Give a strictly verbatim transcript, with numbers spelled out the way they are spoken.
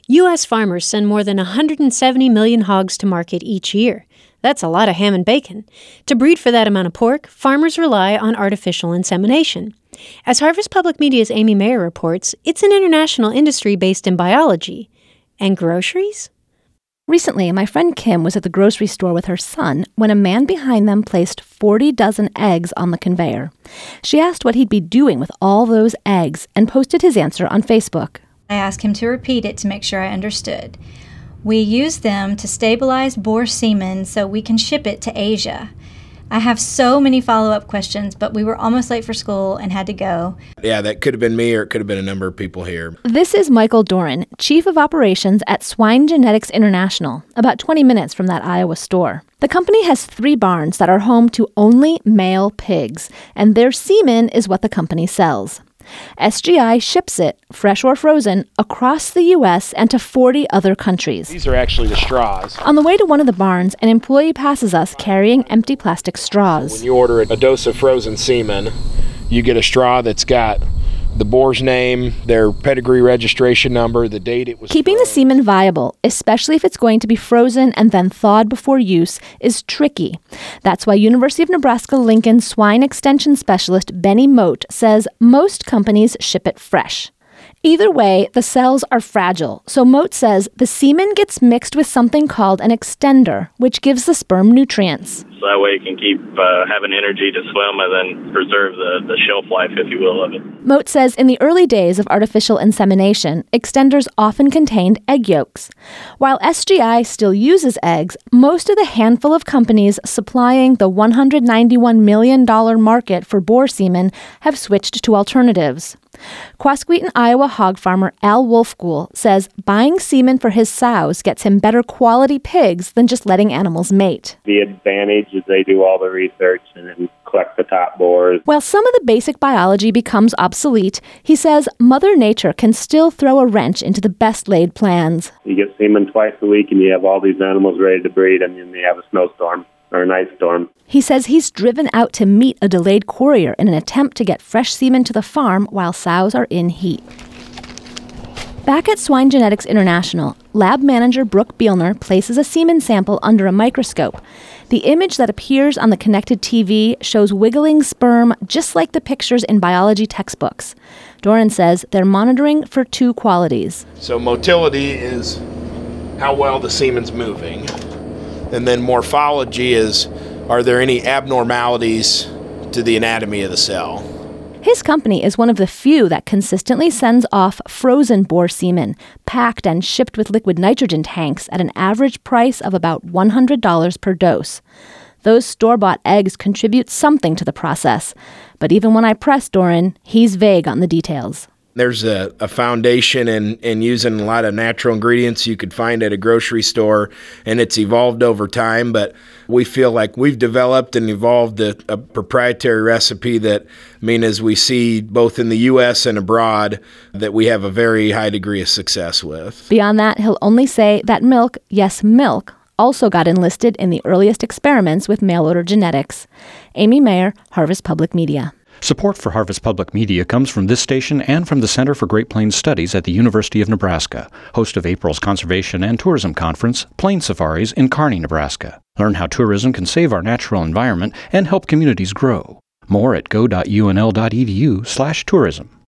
U S farmers send more than one hundred seventy million hogs to market each year. That's a lot of ham and bacon. To breed for that amount of pork, farmers rely on artificial insemination. As Harvest Public Media's Amy Mayer reports, it's an international industry based in biology. And groceries? Recently, my friend Kim was at the grocery store with her son when a man behind them placed forty dozen eggs on the conveyor. She asked what he'd be doing with all those eggs and posted his answer on Facebook. I asked him to repeat it to make sure I understood. We use them to stabilize boar semen so we can ship it to Asia. I have so many follow-up questions, but we were almost late for school and had to go. Yeah, that could have been me or it could have been a number of people here. This is Michael Doran, Chief of Operations at Swine Genetics International, about twenty minutes from that Iowa store. The company has three barns that are home to only male pigs, and their semen is what the company sells. S G I ships it, fresh or frozen, across the U S and to forty other countries. These are actually the straws. On the way to one of the barns, an employee passes us carrying empty plastic straws. When you order a dose of frozen semen, you get a straw that's got the boar's name, their pedigree registration number, the date it was Keeping frozen. the semen viable, especially if it's going to be frozen and then thawed before use, is tricky. That's why University of Nebraska-Lincoln swine extension specialist Benny Moat says most companies ship it fresh. Either way, the cells are fragile, so Moat says the semen gets mixed with something called an extender, which gives the sperm nutrients. So that way it can keep uh, having energy to swim and then preserve the, the shelf life, if you will, of it. Moat says in the early days of artificial insemination, extenders often contained egg yolks. While S G I still uses eggs, most of the handful of companies supplying the one hundred ninety-one million dollars market for boar semen have switched to alternatives. Quasqueton, Iowa hog farmer Al Wolfgool says buying semen for his sows gets him better quality pigs than just letting animals mate. The advantage is they do all the research and then collect the top boars. While some of the basic biology becomes obsolete, he says Mother Nature can still throw a wrench into the best laid plans. You get semen twice a week and you have all these animals ready to breed, and then you have a snowstorm or an ice storm. He says he's driven out to meet a delayed courier in an attempt to get fresh semen to the farm while sows are in heat. Back at Swine Genetics International, lab manager Brooke Bielner places a semen sample under a microscope. The image that appears on the connected T V shows wiggling sperm just like the pictures in biology textbooks. Doran says they're monitoring for two qualities. So motility is how well the semen's moving. And then morphology is, are there any abnormalities to the anatomy of the cell? His company is one of the few that consistently sends off frozen boar semen, packed and shipped with liquid nitrogen tanks at an average price of about one hundred dollars per dose. Those store-bought eggs contribute something to the process. But even when I press Doran, he's vague on the details. There's a, a foundation in, in using a lot of natural ingredients you could find at a grocery store, and it's evolved over time, but we feel like we've developed and evolved a, a proprietary recipe that, I mean, as we see both in the U S and abroad, that we have a very high degree of success with. Beyond that, he'll only say that milk, yes, milk, also got enlisted in the earliest experiments with mail-order genetics. Amy Mayer, Harvest Public Media. Support for Harvest Public Media comes from this station and from the Center for Great Plains Studies at the University of Nebraska, host of April's Conservation and Tourism Conference, Plains Safaris in Kearney, Nebraska. Learn how tourism can save our natural environment and help communities grow. More at go dot u n l dot e d u slash tourism.